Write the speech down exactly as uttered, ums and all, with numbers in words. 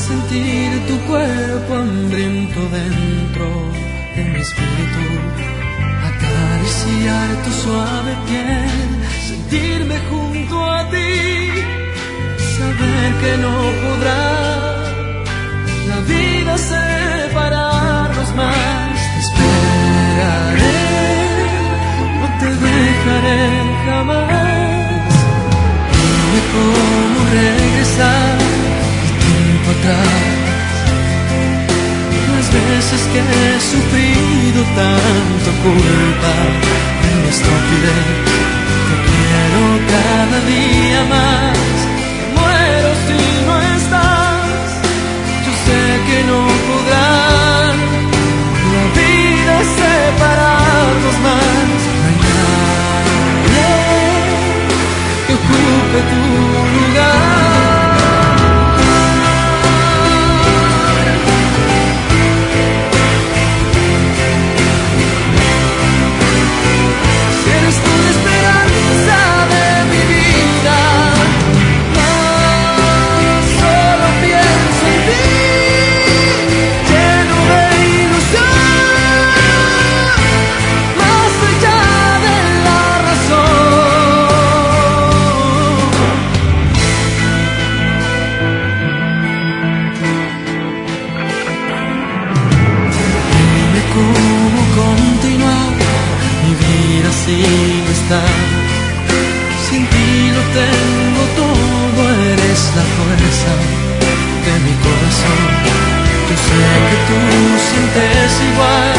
sentir tu cuerpo hambriento dentro de mi espíritu, acariciar tu suave piel, sentirme junto a ti, saber que no podrá la vida separarnos más. Te esperaré, no te dejaré jamás. Dime cómo regresar el tiempo atrás, las veces que he sufrido tanto culpa de mi estupidez. Te quiero cada día más, me muero si no estás. Yo sé que no podrán la vida separarnos más. No hay nadie que ocupe tu lugar. Sin estar, sin ti lo tengo todo, eres la fuerza de mi corazón. Yo sé que tú sientes igual.